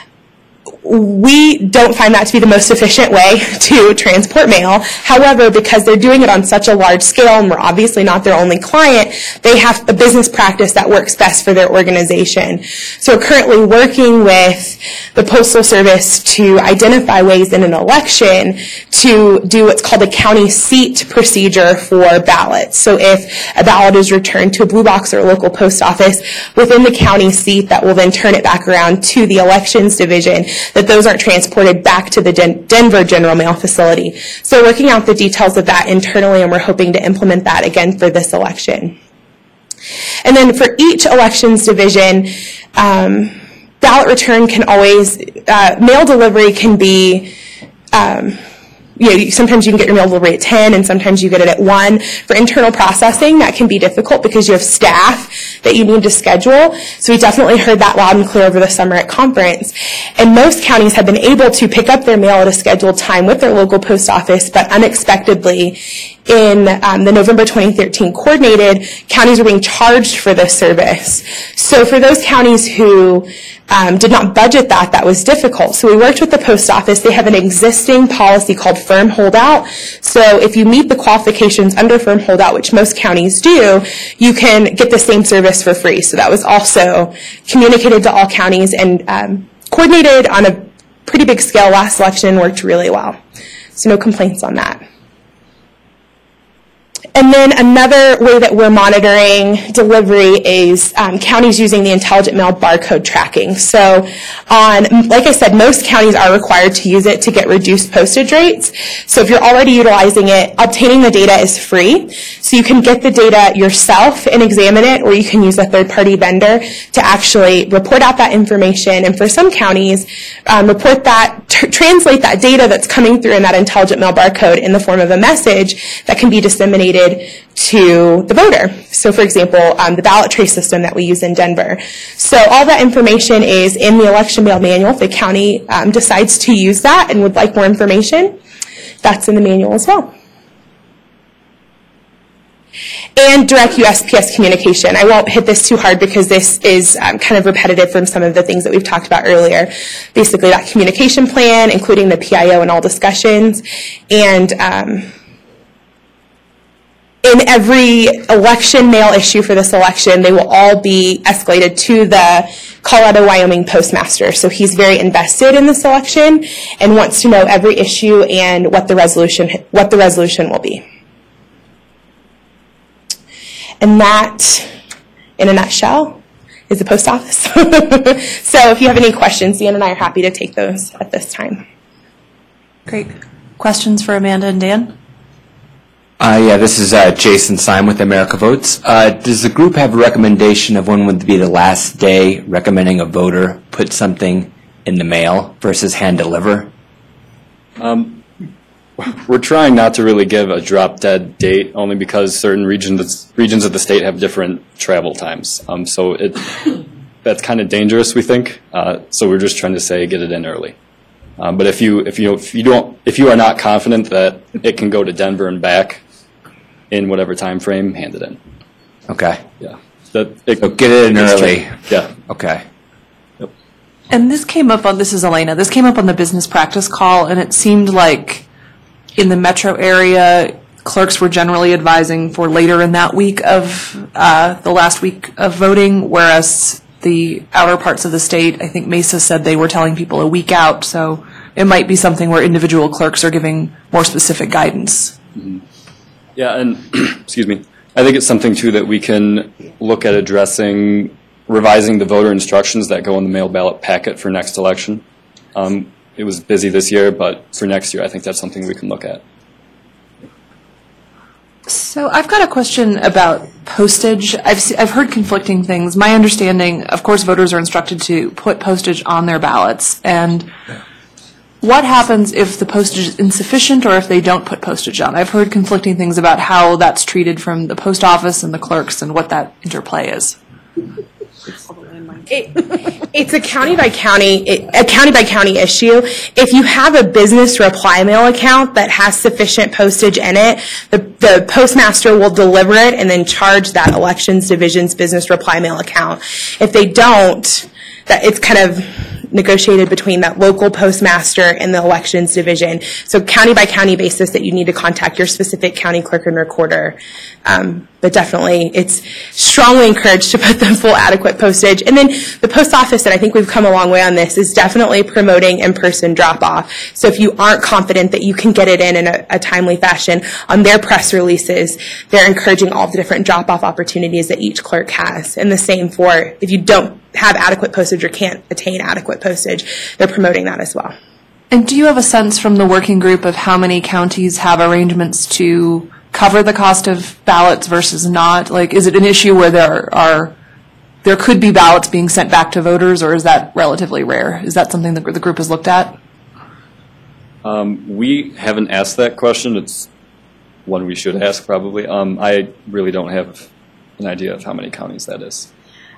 We don't find that to be the most efficient way to transport mail. However, because they're doing it on such a large scale, and we're obviously not their only client, they have a business practice that works best for their organization. So we're currently working with the Postal Service to identify ways in an election to do what's called a county seat procedure for ballots. So if a ballot is returned to a blue box or a local post office within the county seat, that will then turn it back around to the elections division, that those aren't transported back to the Den- Denver General Mail Facility. So we're working out the details of that internally, and we're hoping to implement that again for this election. And then for each elections division, um, ballot return can always, uh, mail delivery can be, um, you know, sometimes you can get your mail delivery at ten, and sometimes you get it at one. For internal processing, that can be difficult because you have staff that you need to schedule. So we definitely heard that loud and clear over the summer at conference. And most counties have been able to pick up their mail at a scheduled time with their local post office, but unexpectedly, in um, the November twenty thirteen coordinated, counties were being charged for this service. So for those counties who um, did not budget that, that was difficult. So we worked with the post office. They have an existing policy called firm holdout. So if you meet the qualifications under firm holdout, which most counties do, you can get the same service for free. So that was also communicated to all counties and um, coordinated on a pretty big scale last election, worked really well. So no complaints on that. And then another way that we're monitoring delivery is um, counties using the Intelligent Mail barcode tracking. So on, like I said, most counties are required to use it to get reduced postage rates. So if you're already utilizing it, obtaining the data is free. So you can get the data yourself and examine it, or you can use a third-party vendor to actually report out that information. And for some counties, um, report that, tr- translate that data that's coming through in that Intelligent Mail barcode in the form of a message that can be disseminated to the voter. So for example, um, the ballot trace system that we use in Denver. So all that information is in the election mail manual. If the county um, decides to use that and would like more information, that's in the manual as well. And direct U S P S communication. I won't hit this too hard because this is um, kind of repetitive from some of the things that we've talked about earlier. Basically that communication plan, including the P I O and all discussions, and um, in every election mail issue for this election, they will all be escalated to the Colorado-Wyoming postmaster. So he's very invested in this election and wants to know every issue and what the resolution what the resolution will be. And that, in a nutshell, is the post office. So if you have any questions, Dan and I are happy to take those at this time. Great. Questions for Amanda and Dan? Uh, yeah, this is uh, Jason Syme with America Votes. Uh, does the group have a recommendation of when would be the last day recommending a voter put something in the mail versus hand deliver? Um, we're trying not to really give a drop-dead date, only because certain regions regions of the state have different travel times. Um, so it that's kind of dangerous, we think. Uh, so we're just trying to say get it in early. Um, but if you if you if you don't if you are not confident that it can go to Denver and back in whatever time frame, hand it in. Okay. Yeah. That it, So get it in early. True. Yeah. Okay. Yep. And this came up on, this is Elena, this came up on the business practice call, and it seemed like in the metro area, clerks were generally advising for later in that week of uh, the last week of voting, whereas the outer parts of the state, I think Mesa said they were telling people a week out, so it might be something where individual clerks are giving more specific guidance. Mm-hmm. Yeah, and excuse me, I think it's something too that we can look at addressing, revising the voter instructions that go in the mail ballot packet for next election. Um, it was busy this year, but for next year, I think that's something we can look at. So I've got a question about postage. I've se- I've heard conflicting things. My understanding, of course, voters are instructed to put postage on their ballots. And what happens if the postage is insufficient or if they don't put postage on? I've heard conflicting things about how that's treated from the post office and the clerks and what that interplay is. It, it's a county by county, it, a county by county issue. If you have a business reply mail account that has sufficient postage in it, the, the postmaster will deliver it and then charge that elections division's business reply mail account. If they don't, that it's kind of negotiated between that local postmaster and the elections division. So county by county basis that you need to contact your specific county clerk and recorder. Um, but definitely it's strongly encouraged to put the full adequate postage. And then the post office, and I think we've come a long way on this, is definitely promoting in-person drop-off. So if you aren't confident that you can get it in in a, a timely fashion, on their press releases, they're encouraging all the different drop-off opportunities that each clerk has. And the same for if you don't have adequate postage or can't attain adequate postage, they're promoting that as well. And do you have a sense from the working group of how many counties have arrangements to cover the cost of ballots versus not? Like, is it an issue where there are, there could be ballots being sent back to voters, or is that relatively rare? Is that something that the group has looked at? Um, we haven't asked that question. It's one we should ask probably. Um, I really don't have an idea of how many counties that is.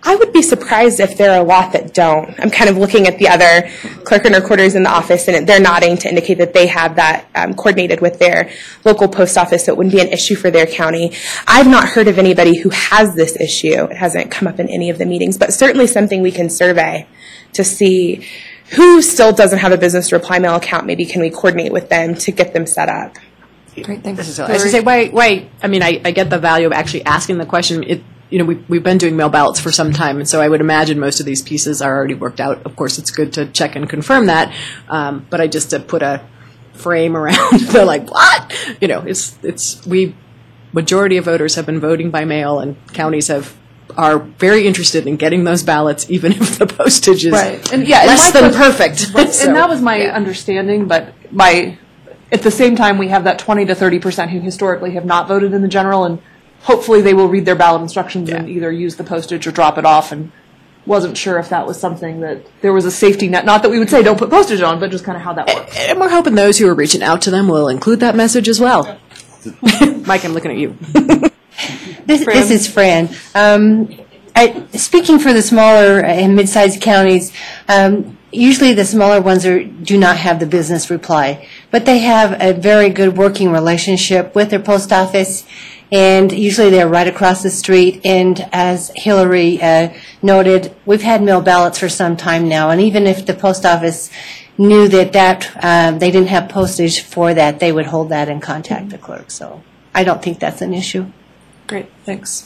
I would be surprised if there are a lot that don't. I'm kind of looking at the other clerk and recorders in the office, and they're nodding to indicate that they have that um, coordinated with their local post office, so it wouldn't be an issue for their county. I've not heard of anybody who has this issue. It hasn't come up in any of the meetings, but certainly something we can survey to see who still doesn't have a business reply mail account. Maybe can we coordinate with them to get them set up? Great, thanks. This is, I should say, wait, wait. I mean, I, I get the value of actually asking the question. It, you know, we, we've been doing mail ballots for some time, and so I would imagine most of these pieces are already worked out. Of course, it's good to check and confirm that, um, but I just to put a frame around, they're like, what? You know, it's it's we majority of voters have been voting by mail, and counties have are very interested in getting those ballots, even if the postage is Right. And, yeah, and less my than question- perfect. Right. So, and that was my yeah. understanding, but my at the same time we have that twenty to thirty percent who historically have not voted in the general, and hopefully they will read their ballot instructions and either use the postage or drop it off. And wasn't sure if that was something that there was a safety net. Not that we would say don't put postage on, but just kind of how that works. And we're hoping those who are reaching out to them will include that message as well. Mike, I'm looking at you. This, this is Fran. Um, I, speaking for the smaller and mid-sized counties, um, usually the smaller ones are, do not have the business reply, but they have a very good working relationship with their post office, and usually they're right across the street. And as Hillary uh, noted, we've had mail ballots for some time now, and even if the post office knew that that uh, they didn't have postage for that, they would hold that and contact the clerk. So I don't think that's an issue. Great, thanks.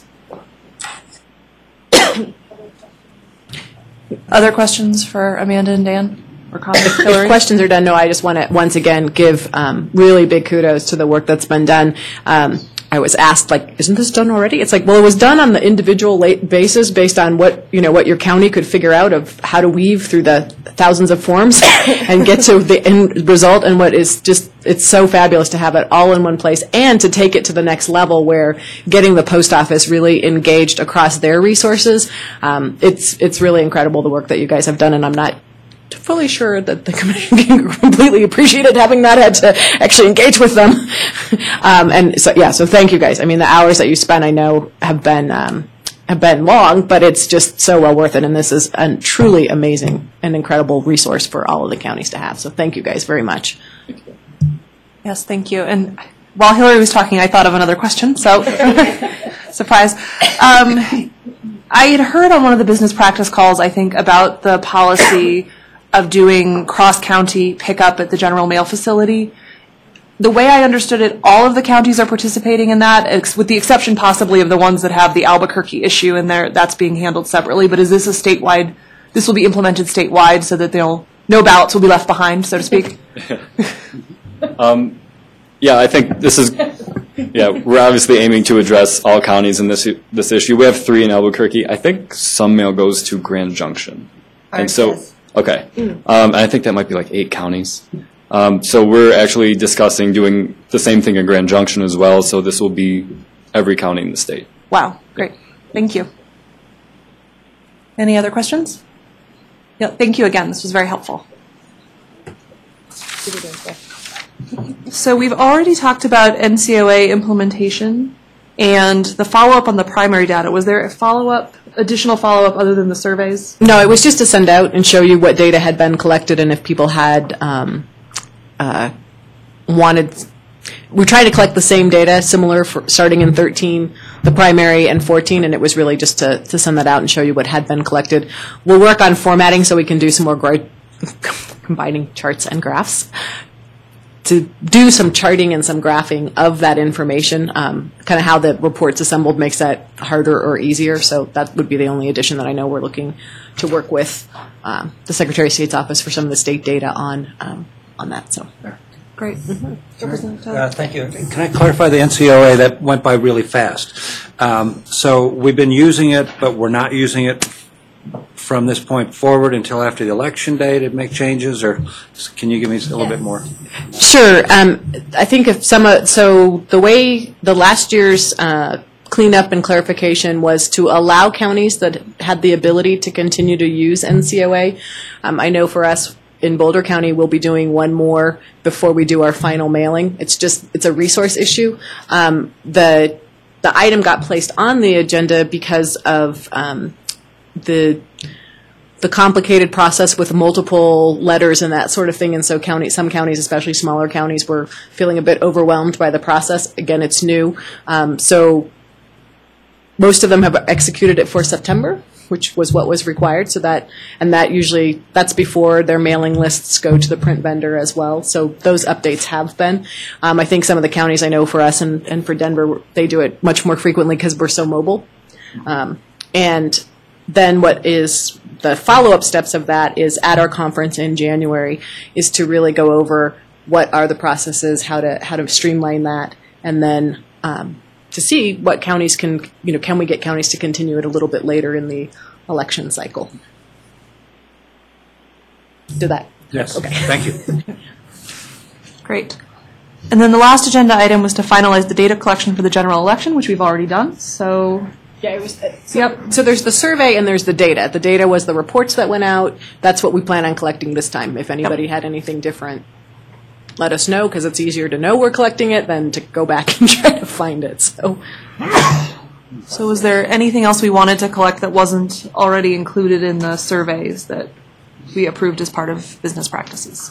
Other questions for Amanda and Dan or comments? If questions are done, no, I just want to once again give um, really big kudos to the work that's been done. Um, I was asked, like, isn't this done already? It's like, well, it was done on the individual late basis based on what, you know, what your county could figure out of how to weave through the thousands of forms and get to the end result. And what is just, it's so fabulous to have it all in one place and to take it to the next level where getting the post office really engaged across their resources. Um, it's, it's really incredible the work that you guys have done, and I'm not fully sure that the commission completely appreciated having not had to actually engage with them. um, and so, yeah, so thank you guys. I mean, the hours that you spent, I know, have been um, have been long, but it's just so well worth it. And this is a truly amazing and incredible resource for all of the counties to have. So thank you guys very much. Yes, thank you. And while Hillary was talking, I thought of another question, so surprise. Um, I had heard on one of the business practice calls, I think, about the policy of doing cross-county pickup at the general mail facility. The way I understood it, all of the counties are participating in that, ex- with the exception possibly of the ones that have the Albuquerque issue, and there that's being handled separately. But is this a statewide, this will be implemented statewide so that they'll, no ballots will be left behind, so to speak? Um, yeah, I think this is, yeah, we're obviously aiming to address all counties in this this issue. We have three in Albuquerque. I think some mail goes to Grand Junction. And so, okay. Um, and I think that might be like eight counties. Um, so we're actually discussing doing the same thing in Grand Junction as well, so this will be every county in the state. Wow, great. Thank you. Any other questions? Yeah, thank you again. This was very helpful. So we've already talked about N C O A implementation and the follow-up on the primary data. Was there a follow-up, additional follow-up other than the surveys? No, it was just to send out and show you what data had been collected and if people had um, uh, wanted. We tried to collect the same data, similar for starting in thirteen, the primary, and fourteen, and it was really just to, to send that out and show you what had been collected. We'll work on formatting so we can do some more gra- combining charts and graphs to do some charting and some graphing of that information. Um, kind of how the report's assembled makes that harder or easier, so that would be the only addition that I know we're looking to work with um, the Secretary of State's office for some of the state data on um, on that. So. Great. Mm-hmm. Uh, thank you. Can I clarify the N C O A? That went by really fast. Um, so we've been using it, but we're not using it from this point forward until after the election day to make changes, or can you give me a little bit more? Sure. Um, I think if some, uh, so the way the last year's uh, cleanup and clarification was to allow counties that had the ability to continue to use N C O A. Um, I know for us, in Boulder County, we'll be doing one more before we do our final mailing. It's just, it's a resource issue. Um, the the item got placed on the agenda because of um, the the complicated process with multiple letters and that sort of thing. And so county, some counties, especially smaller counties, were feeling a bit overwhelmed by the process. Again, it's new. Um, so most of them have executed it for September, which was what was required. So that, and that usually, that's before their mailing lists go to the print vendor as well. So those updates have been. Um, I think some of the counties I know for us and, and for Denver, they do it much more frequently because we're so mobile. Um, and then what is the follow-up steps of that is at our conference in January is to really go over what are the processes, how to how to streamline that, and then um, to see what counties can, you know, can we get counties to continue it a little bit later in the election cycle. Did that? Yes. Okay. Thank you. Great. And then the last agenda item was to finalize the data collection for the general election, which we've already done. So Yeah, it was. So, yep. So there's the survey and there's the data. The data was the reports that went out. That's what we plan on collecting this time. If anybody yep. had anything different, let us know, because it's easier to know we're collecting it than to go back and try to find it. So, so was there anything else we wanted to collect that wasn't already included in the surveys that we approved as part of business practices?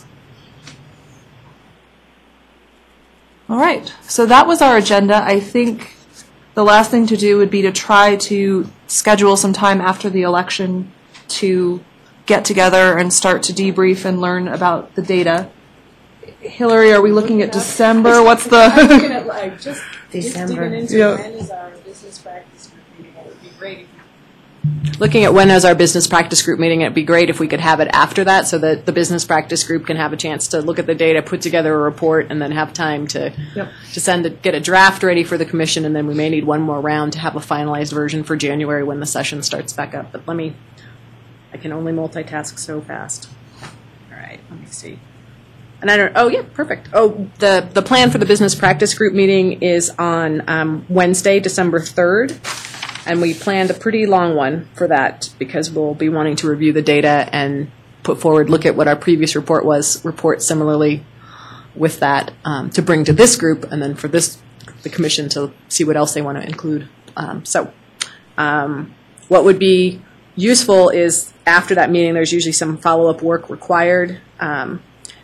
All right. So that was our agenda. I think the last thing to do would be to try to schedule some time after the election to get together and start to debrief and learn about the data. Hillary, are we looking at December? What's the? I'm looking at like just December. Just into Yeah. when is our business practice group meeting? It would be great. If Looking at when is our business practice group meeting, it'd be great if we could have it after that, so that the business practice group can have a chance to look at the data, put together a report, and then have time to Yep. to send it, get a draft ready for the commission, and then we may need one more round to have a finalized version for January when the session starts back up. But let me, I can only multitask so fast. All right, let me see. And I don't. Oh yeah, perfect. Oh, the the plan for the business practice group meeting is on um, Wednesday, December third. And we planned a pretty long one for that because we'll be wanting to review the data and put forward, look at what our previous report was, report similarly with that um, to bring to this group, and then for this, the commission to see what else they want to include. Um, so um, what would be useful is after that meeting, there's usually some follow-up work required. Um,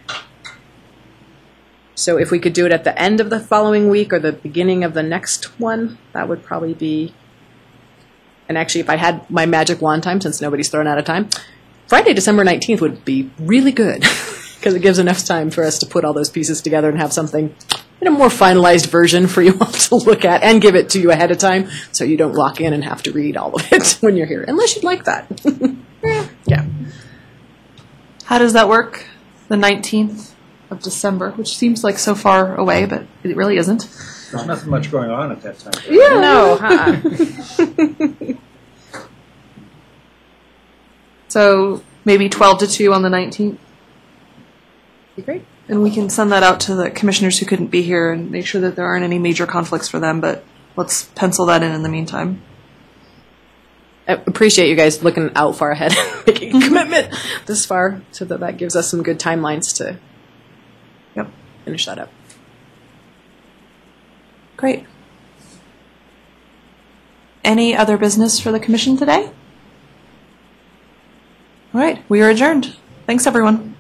so if we could do it at the end of the following week or the beginning of the next one, that would probably be. And actually, if I had my magic wand time, since nobody's thrown out of time, Friday, December nineteenth would be really good because it gives enough time for us to put all those pieces together and have something in a more finalized version for you all to look at and give it to you ahead of time so you don't walk in and have to read all of it when you're here, unless you'd like that. Yeah. How does that work? The nineteenth of December, which seems like so far away, but it really isn't. There's nothing much going on at that time. Yeah. No. Uh-uh. So maybe twelve to two on the nineteenth. Be great. And we can send that out to the commissioners who couldn't be here and make sure that there aren't any major conflicts for them, but let's pencil that in in the meantime. I appreciate you guys looking out far ahead, making a commitment this far, so that that gives us some good timelines to yep. finish that up. Great. Any other business for the commission today? All right, we are adjourned. Thanks, everyone.